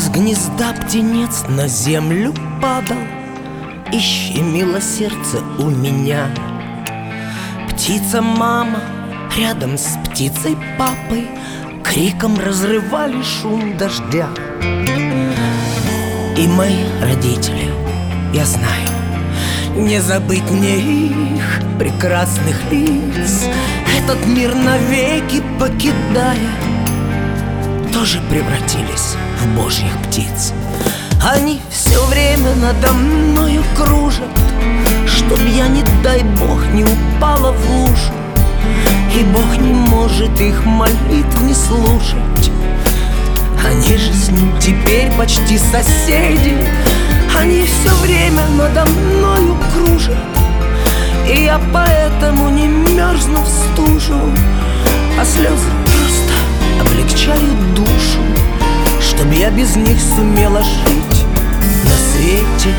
Из гнезда птенец на землю падал, и щемило сердце у меня. Птица-мама рядом с птицей-папой криком разрывали шум дождя. И мои родители, я знаю, не забыть мне их прекрасных лиц, этот мир навеки покидая, тоже превратились в божьих птиц. Они все время надо мною кружат, чтоб я, не дай бог, не упала в лужу. И Бог не может их молитв не слушать. Они же с ним теперь почти соседи. Они все время надо мною кружат, и я поэтому не мерзну в стужу, а слезы просто облегчают душу, чтоб я без них сумела жить на свете.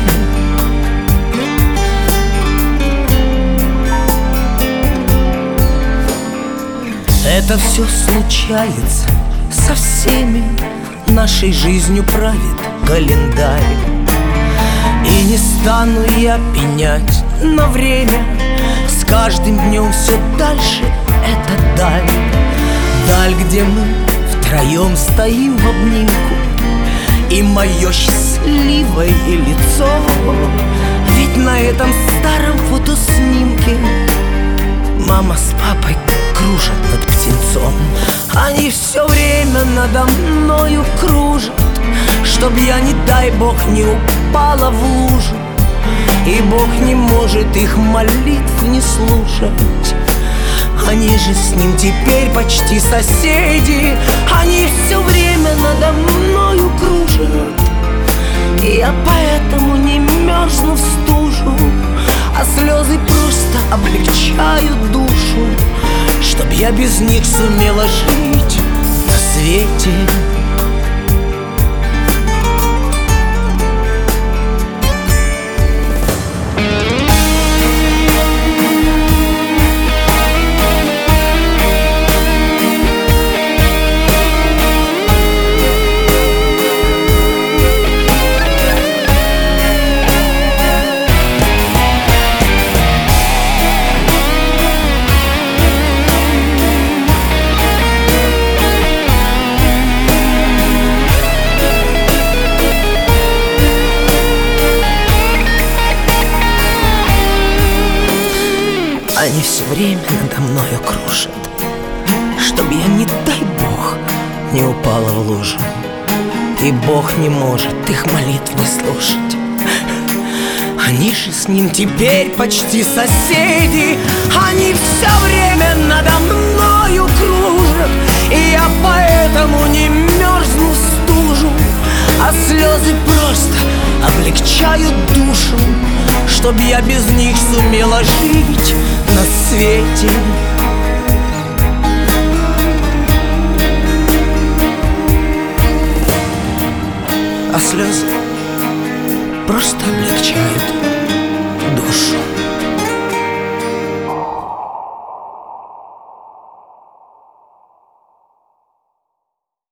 Это все случается со всеми, нашей жизнью правит календарь. И не стану я пенять на время, с каждым днем все дальше эта даль. Даль, где мы втроем стоим в обнимку, и мое счастливое лицо. Ведь на этом старом фотоснимке мама с папой кружат над птенцом. Они все время надо мною кружат, чтоб я, не дай бог, не упала в лужу. И Бог не может их молитв не слушать. Они же с ним теперь почти соседи. Они все время надо мною кружат, и я поэтому не мерзну в стужу, а слезы просто облегчают душу, чтоб я без них сумела жить на свете. Они все время надо мною кружат, чтоб я, не дай бог, не упала в лужу. И Бог не может их молитв не слушать. Они же с ним теперь почти соседи. Они все время надо мною кружат, и я поэтому не мерзну в стужу, а слезы просто облегчают душу, чтоб я без них сумела жить на свете. А слезы просто облегчают душу.